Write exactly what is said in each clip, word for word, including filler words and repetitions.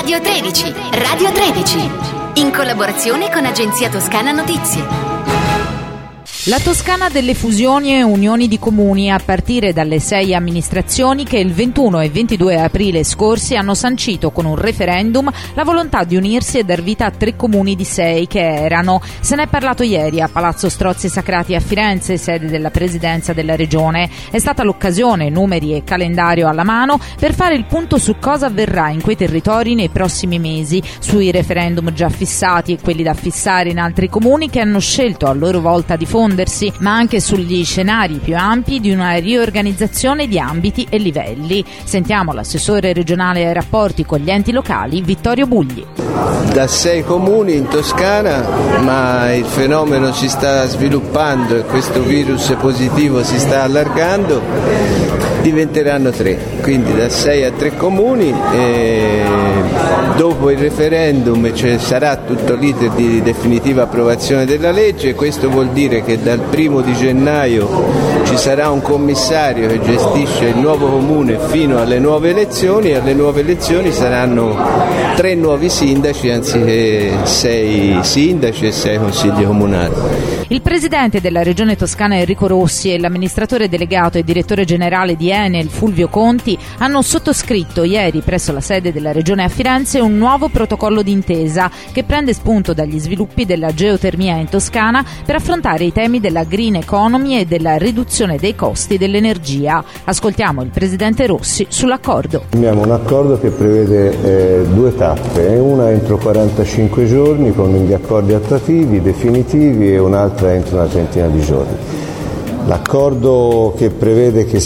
Radio tredici, Radio tredici, in collaborazione con Agenzia Toscana Notizie. La Toscana delle fusioni e unioni di comuni, a partire dalle sei amministrazioni che il ventuno e ventidue aprile scorsi hanno sancito con un referendum la volontà di unirsi e dar vita a tre comuni di sei che erano. Se ne è parlato ieri a Palazzo Strozzi Sacrati a Firenze, sede della presidenza della regione. È stata l'occasione, numeri e calendario alla mano, per fare il punto su cosa avverrà in quei territori nei prossimi mesi, sui referendum già fissati e quelli da fissare in altri comuni che hanno scelto a loro volta di fondersi, ma anche sugli scenari più ampi di una riorganizzazione di ambiti e livelli. Sentiamo l'assessore regionale ai rapporti con gli enti locali, Vittorio Bugli. Da sei comuni in Toscana, ma il fenomeno si sta sviluppando e questo virus positivo si sta allargando, diventeranno tre, quindi da sei a tre comuni. E dopo il referendum ci sarà tutto l'iter di definitiva approvazione della legge. Questo vuol dire che dal primo di gennaio ci sarà un commissario che gestisce il nuovo comune fino alle nuove elezioni, e alle nuove elezioni saranno tre nuovi sindaci anziché sei sindaci e sei consigli comunali. Il presidente della regione toscana Enrico Rossi e l'amministratore delegato e direttore generale di Enel Fulvio Conti hanno sottoscritto ieri presso la sede della regione a Firenze un nuovo protocollo d'intesa che prende spunto dagli sviluppi della geotermia in Toscana per affrontare i temi della green economy e della riduzione dei costi dell'energia. Ascoltiamo il presidente Rossi sull'accordo. Abbiamo un accordo che prevede eh, due tappe, una entro quarantacinque giorni con gli accordi attuativi definitivi e un'altra entro una trentina di giorni. L'accordo che prevede che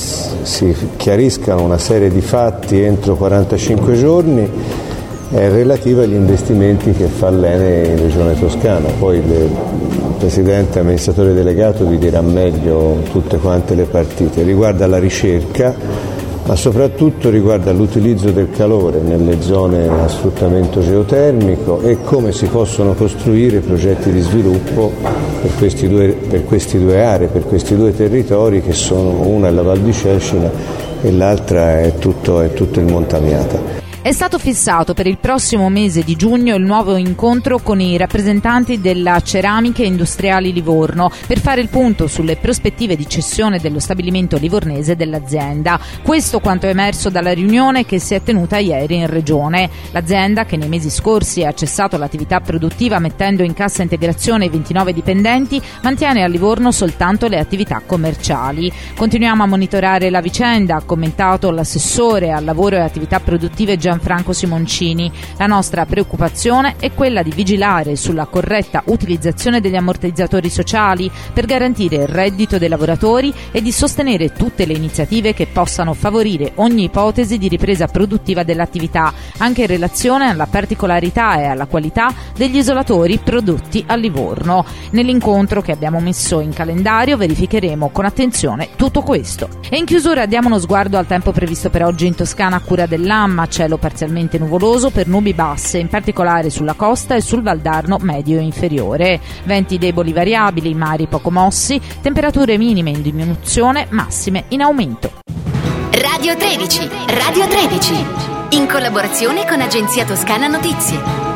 si chiariscano una serie di fatti entro quarantacinque giorni è relativo agli investimenti che fa l'Ene in Regione Toscana. Poi il Presidente amministratore delegato vi dirà meglio tutte quante le partite. Riguarda la ricerca, ma soprattutto riguarda l'utilizzo del calore nelle zone a sfruttamento geotermico e come si possono costruire progetti di sviluppo per, questi due, per queste due aree, per questi due territori che sono, una è la Val di Cecina e l'altra è tutto, è tutto il Montamiata. È stato fissato per il prossimo mese di giugno il nuovo incontro con i rappresentanti della Ceramiche Industriali Livorno per fare il punto sulle prospettive di cessione dello stabilimento livornese dell'azienda. Questo quanto è emerso dalla riunione che si è tenuta ieri in regione. L'azienda, che nei mesi scorsi ha cessato l'attività produttiva mettendo in cassa integrazione i ventinove dipendenti, mantiene a Livorno soltanto le attività commerciali. Continuiamo a monitorare la vicenda, ha commentato l'assessore al lavoro e attività produttive Gian Franco Simoncini. La nostra preoccupazione è quella di vigilare sulla corretta utilizzazione degli ammortizzatori sociali per garantire il reddito dei lavoratori e di sostenere tutte le iniziative che possano favorire ogni ipotesi di ripresa produttiva dell'attività, anche in relazione alla particolarità e alla qualità degli isolatori prodotti a Livorno. Nell'incontro che abbiamo messo in calendario verificheremo con attenzione tutto questo. E in chiusura diamo uno sguardo al tempo previsto per oggi in Toscana a cura dell'Amma. Cielo parzialmente nuvoloso per nubi basse, in particolare sulla costa e sul Valdarno medio e inferiore. Venti deboli variabili, mari poco mossi, temperature minime in diminuzione, massime in aumento. Radio tredici, Radio tredici, in collaborazione con Agenzia Toscana Notizie.